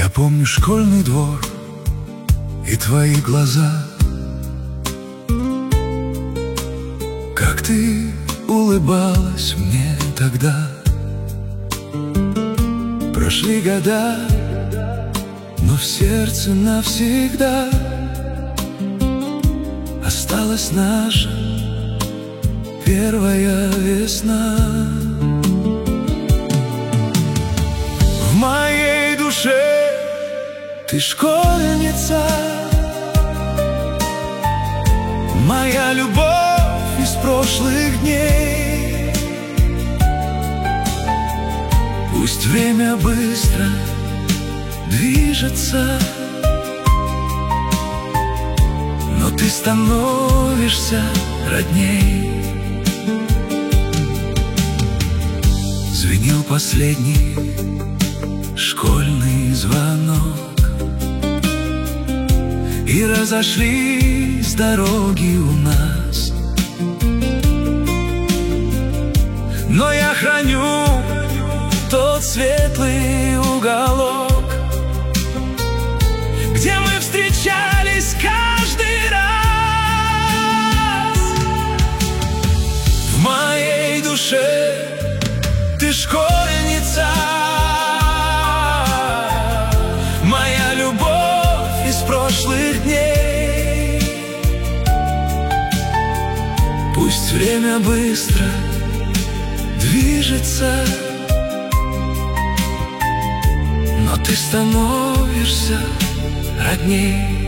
Я помню школьный двор и твои глаза, как ты улыбалась мне тогда. Прошли года, но в сердце навсегда осталась наша первая весна. В моей душе ты школьница, моя любовь из прошлых дней. Пусть время быстро движется, но ты становишься родней. Звенел последний школьный звонок, и разошлись дороги у нас. Но я храню тот светлый уголок, где мы встречались каждый раз. В моей душе ты школьница, моя любовь из прошлых дней. Пусть время быстро движется, но ты становишься родней.